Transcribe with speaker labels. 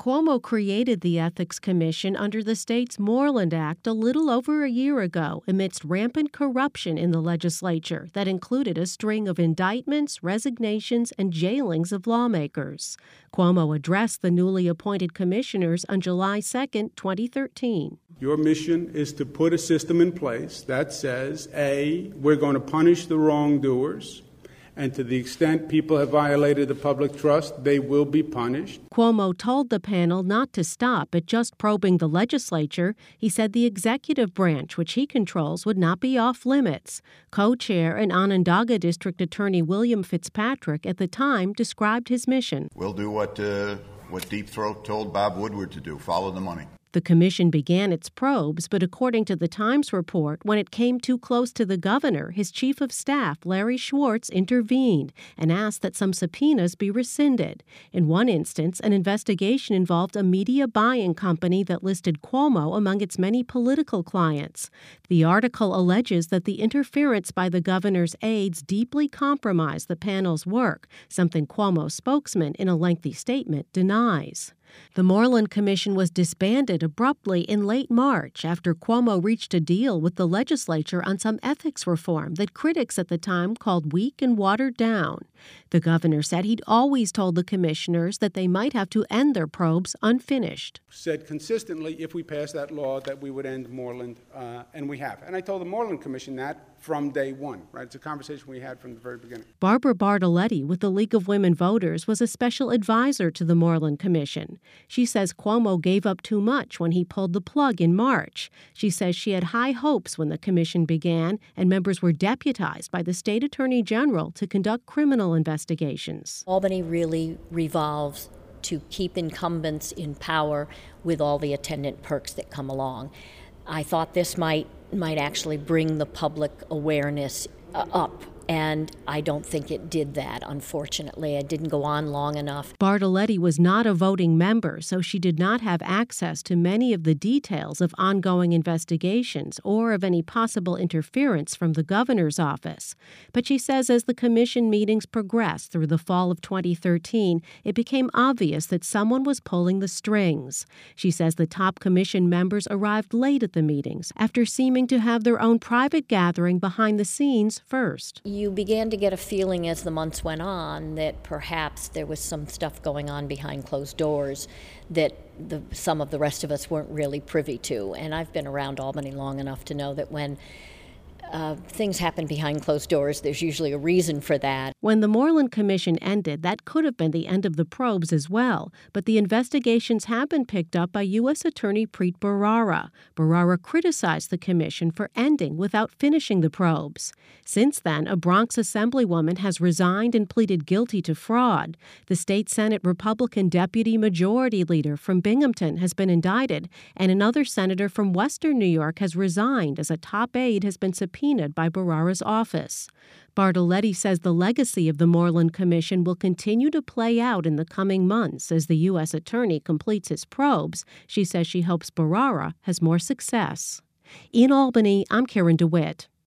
Speaker 1: Cuomo created the Ethics Commission under the state's Moreland Act a little over a year ago amidst rampant corruption in the legislature that included a string of indictments, resignations, and jailings of lawmakers. Cuomo addressed the newly appointed commissioners on July 2, 2013.
Speaker 2: Your mission is to put a system in place that says, A, we're going to punish the wrongdoers, and to the extent people have violated the public trust, they will be punished.
Speaker 1: Cuomo told the panel not to stop at just probing the legislature. He said the executive branch, which he controls, would not be off limits. Co-chair and Onondaga District Attorney William Fitzpatrick at the time described his mission.
Speaker 3: We'll do what Deep Throat told Bob Woodward to do, follow the money.
Speaker 1: The commission began its probes, but according to the Times report, when it came too close to the governor, his chief of staff, Larry Schwartz, intervened and asked that some subpoenas be rescinded. In one instance, an investigation involved a media buying company that listed Cuomo among its many political clients. The article alleges that the interference by the governor's aides deeply compromised the panel's work, something Cuomo's spokesman, in a lengthy statement, denies. The Moreland Commission was disbanded abruptly in late March after Cuomo reached a deal with the legislature on some ethics reform that critics at the time called weak and watered down. The governor said he'd always told the commissioners that they might have to end their probes unfinished.
Speaker 2: Said consistently, if we pass that law, that we would end Moreland, and we have. And I told the Moreland Commission that from day one, right? It's a conversation we had from the very beginning.
Speaker 1: Barbara Bartoletti with the League of Women Voters was a special advisor to the Moreland Commission. She says Cuomo gave up too much when he pulled the plug in March. She says she had high hopes when the commission began, and members were deputized by the state attorney general to conduct criminal investigations.
Speaker 4: Albany really revolves to keep incumbents in power with all the attendant perks that come along. I thought this might actually bring the public awareness up. And I don't think it did that, unfortunately. It didn't go on long enough.
Speaker 1: Bartoletti was not a voting member, so she did not have access to many of the details of ongoing investigations or of any possible interference from the governor's office. But she says as the commission meetings progressed through the fall of 2013, it became obvious that someone was pulling the strings. She says the top commission members arrived late at the meetings after seeming to have their own private gathering behind the scenes first.
Speaker 4: You began to get a feeling as the months went on that perhaps there was some stuff going on behind closed doors that some of the rest of us weren't really privy to. And I've been around Albany long enough to know that when things happen behind closed doors, there's usually a reason for that.
Speaker 1: When the Moreland Commission ended, that could have been the end of the probes as well. But the investigations have been picked up by U.S. Attorney Preet Bharara. Bharara criticized the commission for ending without finishing the probes. Since then, a Bronx Assemblywoman has resigned and pleaded guilty to fraud. The state Senate Republican Deputy Majority Leader from Binghamton has been indicted, and another senator from Western New York has resigned as a top aide has been subpoenaed by Bharara's office. Bartoletti says the legacy of the Moreland Commission will continue to play out in the coming months as the U.S. Attorney completes his probes. She says she hopes Bharara has more success. In Albany, I'm Karen DeWitt.